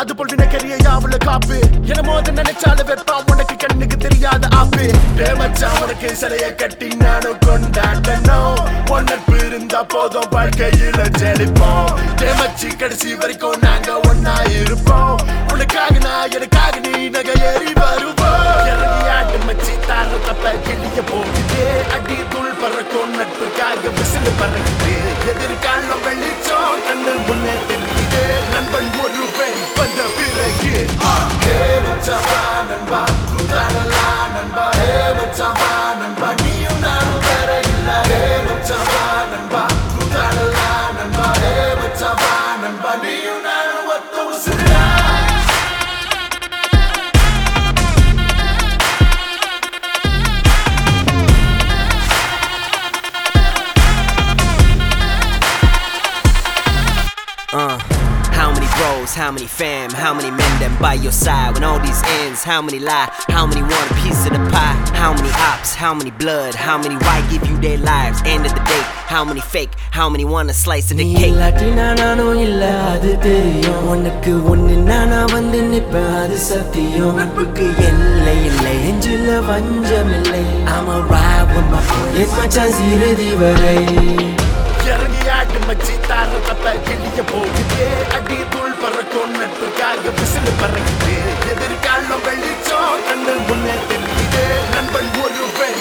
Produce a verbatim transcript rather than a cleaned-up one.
அது போல் நினைக்கிறிய யாவுல காப்பு என மோத நினைச்சால வெப்பா உனக்கு கண்ணுக்கு தெரியாத ஆப்பு மச்சா உனக்கு சிலைய கட்டி நானும் கொண்டாடணும் உனக்கு இருந்தா போதும் வாழ்க்கையில ஜெலிப்போம் மச்சி கடைசி வரைக்கும் நாங்க ஒன்னா இருப்போம் உனக்காக நான் எனக்காக நீ நகை ஏறி வருவோம் இறங்கி ஆட்டு மச்சி தார தப்ப கிளிய போகுது அடி தூள் பறக்கும் நட்புக்காக விசில் பறக்குது எதிர்காலம் வெளிச்சம் கண்ணு முன்னே தெரியுது நண்பன் ஒரு பெண் வந்த பிறகு மச்சாவா நண்பா குதானலா நண்பா மச்சாவா நண்பா நீயும் நானும் வேற இல்ல மச்சாவா நண்பா குதானலா நண்பா மச்சாவா நண்பா நீயும் நானும் ஒத்த உசுரா Uh, how many bros, how many fam, how many men them by your side when all these ends, how many lie, how many want a piece of the pie, how many ops, how many blood, how many why give you their lives, end of the day, how many fake, how many want a slice of the cake. Latina nano illa adu theriyum unakku onnu nana vandu nippa adu sathiyam nabukku ellai illai enjilla vanjam illai I'm a ride with my boys machan siradi varai இறங்கி ஆட்டு மச்சி தார தப்ப கிளிய போகுது அடி தூள் பறக்கும் நட்புக்காக விசில் பறக்குது எதிர்காலம் வெளிச்சம் கண்ணு முன்னே தெரியுது நண்பன் ஒரு